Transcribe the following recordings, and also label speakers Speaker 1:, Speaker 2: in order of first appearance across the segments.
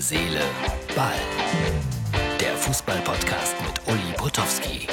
Speaker 1: Seele, Ball. Der Fußball-Podcast mit Uli Potowski.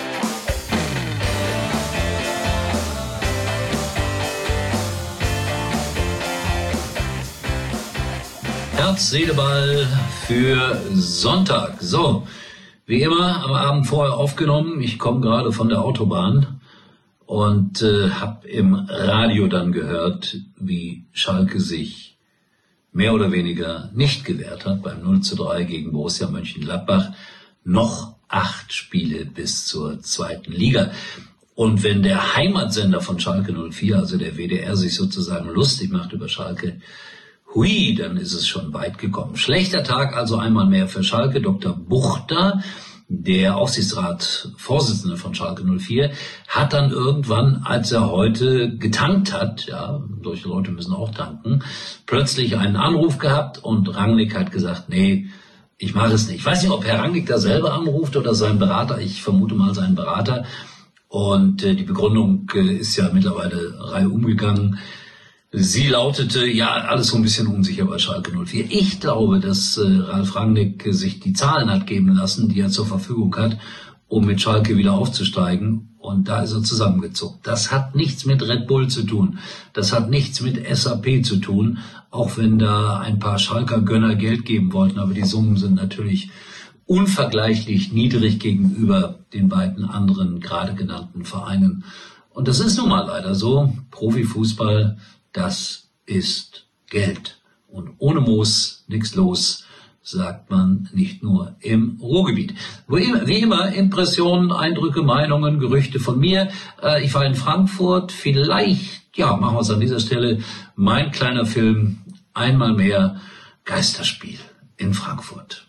Speaker 2: Herz, Seele, Ball für Sonntag. So, wie immer am Abend vorher aufgenommen. Ich komme gerade von der Autobahn und habe im Radio dann gehört, wie Schalke sich mehr oder weniger nicht gewehrt hat beim 0:3 gegen Borussia Mönchengladbach. Noch 8 Spiele bis zur 2. Liga. Und wenn der Heimatsender von Schalke 04, also der WDR, sich sozusagen lustig macht über Schalke, hui, dann ist es schon weit gekommen. Schlechter Tag also einmal mehr für Schalke. Dr. Buchter, der Aufsichtsratsvorsitzende von Schalke 04, hat dann irgendwann, als er heute getankt hat, ja, solche Leute müssen auch tanken, plötzlich einen Anruf gehabt und Rangnick hat gesagt, nee, ich mache es nicht. Ich weiß nicht, ob Herr Rangnick da selber anruft oder sein Berater. Ich vermute mal seinen Berater. Und die Begründung ist ja mittlerweile reihum gegangen. Sie lautete, ja, alles so ein bisschen unsicher bei Schalke 04. Ich glaube, dass Ralf Rangnick sich die Zahlen hat geben lassen, die er zur Verfügung hat, um mit Schalke wieder aufzusteigen. Und da ist er zusammengezuckt. Das hat nichts mit Red Bull zu tun. Das hat nichts mit SAP zu tun, auch wenn da ein paar Schalker Gönner Geld geben wollten. Aber die Summen sind natürlich unvergleichlich niedrig gegenüber den beiden anderen gerade genannten Vereinen. Und das ist nun mal leider so. Profifußball, das ist Geld. Und ohne Moos nichts los, sagt man nicht nur im Ruhrgebiet. Wie immer, Impressionen, Eindrücke, Meinungen, Gerüchte von mir. Ich war in Frankfurt, vielleicht, ja, machen wir es an dieser Stelle, mein kleiner Film, einmal mehr Geisterspiel in Frankfurt.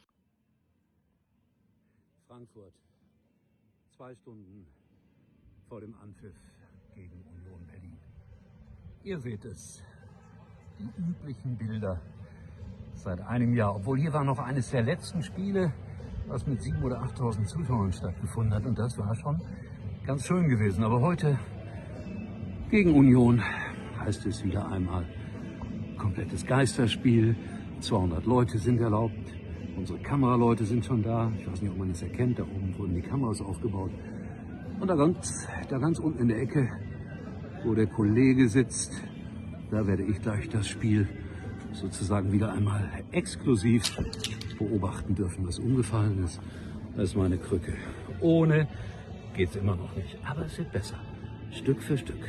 Speaker 3: Frankfurt, 2 Stunden vor dem Anpfiff gegen Union Berlin. Ihr seht es, die üblichen Bilder seit einem Jahr, obwohl hier war noch eines der letzten Spiele, was mit 7.000 oder 8.000 Zuschauern stattgefunden hat, und das war schon ganz schön gewesen. Aber heute gegen Union heißt es wieder einmal komplettes Geisterspiel, 200 Leute sind erlaubt, unsere Kameraleute sind schon da, ich weiß nicht, ob man es erkennt, da oben wurden die Kameras aufgebaut, und da ganz unten in der Ecke, wo der Kollege sitzt, da werde ich gleich das Spiel sozusagen wieder einmal exklusiv beobachten dürfen, was umgefallen ist. Das ist meine Krücke. Ohne geht's immer noch nicht, aber es wird besser, Stück für Stück.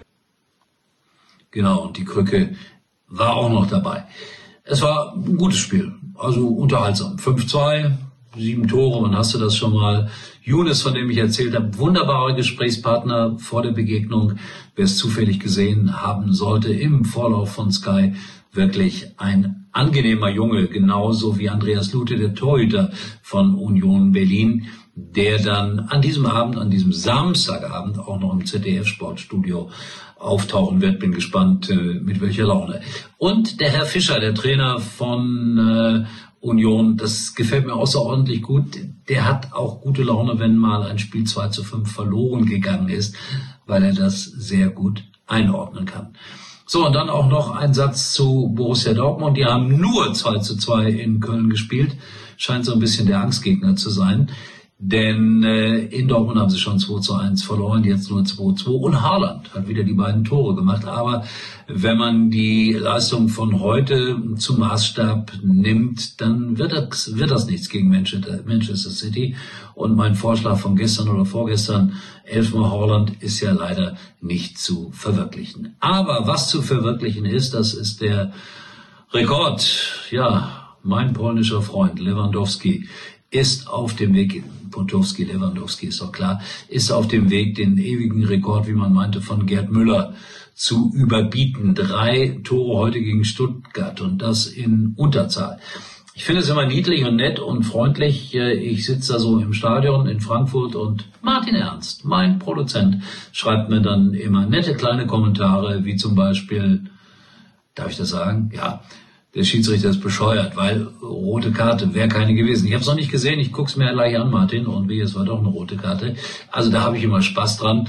Speaker 2: Genau, und die Krücke war auch noch dabei. Es war ein gutes Spiel, also unterhaltsam. 5-2, 7 Tore, wann hast du das schon mal? Younes, von dem ich erzählt habe, wunderbarer Gesprächspartner vor der Begegnung. Wer es zufällig gesehen haben sollte, im Vorlauf von Sky, wirklich ein angenehmer Junge, genauso wie Andreas Lute, der Torhüter von Union Berlin, der dann an diesem Abend, an diesem Samstagabend auch noch im ZDF-Sportstudio auftauchen wird. Bin gespannt, mit welcher Laune. Und der Herr Fischer, der Trainer von Union, das gefällt mir außerordentlich gut. Der hat auch gute Laune, wenn mal ein Spiel 2:5 verloren gegangen ist, weil er das sehr gut einordnen kann. So, und dann auch noch ein Satz zu Borussia Dortmund. Die haben nur 2:2 in Köln gespielt. Scheint so ein bisschen der Angstgegner zu sein. Denn in Dortmund haben sie schon 2:1 verloren, jetzt nur 2:2. Und Haaland hat wieder die beiden Tore gemacht. Aber wenn man die Leistung von heute zum Maßstab nimmt, dann wird das nichts gegen Manchester City. Und mein Vorschlag von gestern oder vorgestern, 11-mal Haaland, ist ja leider nicht zu verwirklichen. Aber was zu verwirklichen ist, das ist der Rekord. Ja, mein polnischer Freund Lewandowski ist auf dem Weg, Lewandowski ist doch klar, ist auf dem Weg, den ewigen Rekord, wie man meinte, von Gerd Müller zu überbieten. 3 Tore heute gegen Stuttgart und das in Unterzahl. Ich finde es immer niedlich und nett und freundlich. Ich sitze da so im Stadion in Frankfurt und Martin Ernst, mein Produzent, schreibt mir dann immer nette kleine Kommentare, wie zum Beispiel, darf ich das sagen? Ja. Der Schiedsrichter ist bescheuert, weil rote Karte wäre keine gewesen. Ich habe es noch nicht gesehen, ich gucke es mir gleich an, Martin, und wie, es war doch eine rote Karte. Also da habe ich immer Spaß dran.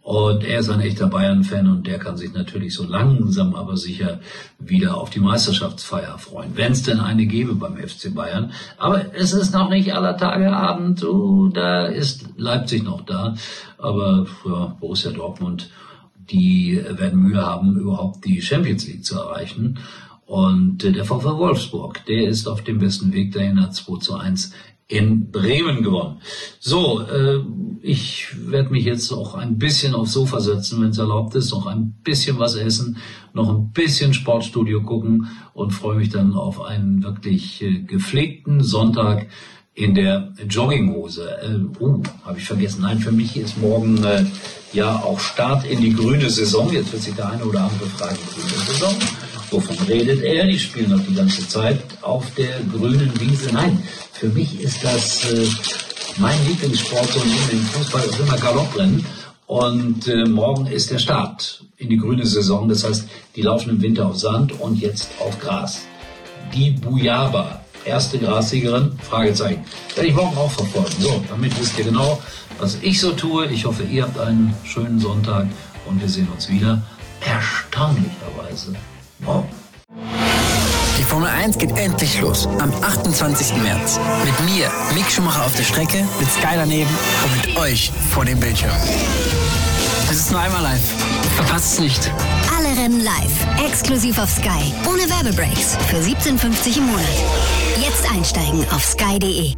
Speaker 2: Und er ist ein echter Bayern-Fan und der kann sich natürlich so langsam aber sicher wieder auf die Meisterschaftsfeier freuen, wenn es denn eine gäbe beim FC Bayern. Aber es ist noch nicht aller Tage Abend, da ist Leipzig noch da, aber ja, Borussia Dortmund, die werden Mühe haben, überhaupt die Champions League zu erreichen. Und der VfL Wolfsburg, der ist auf dem besten Weg dahin, hat 2:1 in Bremen gewonnen. So, ich werde mich jetzt auch ein bisschen aufs Sofa setzen, wenn es erlaubt ist, noch ein bisschen was essen, noch ein bisschen Sportstudio gucken und freue mich dann auf einen wirklich gepflegten Sonntag in der Jogginghose. Habe ich vergessen. Nein, für mich ist morgen ja auch Start in die grüne Saison. Jetzt wird sich der eine oder andere fragen, grüne Saison. Wovon redet er? Die spielen noch die ganze Zeit auf der grünen Wiese. Nein, für mich ist das mein Lieblingssport so neben dem Fußball ist immer Galopprennen. Und morgen ist der Start in die grüne Saison. Das heißt, die laufen im Winter auf Sand und jetzt auf Gras. Die Bujaba, erste Grassiegerin, Fragezeichen. Werde ich morgen auch verfolgen. So, damit wisst ihr genau, was ich so tue. Ich hoffe, ihr habt einen schönen Sonntag und wir sehen uns wieder. Erstaunlicherweise morgen.
Speaker 1: Die Formel 1 geht endlich los. Am 28. März. Mit mir, Mick Schumacher auf der Strecke, mit Sky daneben und mit euch vor dem Bildschirm. Es ist nur einmal live. Verpasst es nicht.
Speaker 4: Alle Rennen live. Exklusiv auf Sky. Ohne Werbebreaks. Für 17,50 im Monat. Jetzt einsteigen auf sky.de.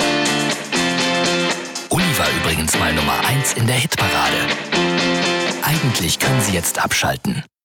Speaker 1: Uli war übrigens mal Nummer 1 in der Hitparade. Eigentlich können Sie jetzt abschalten.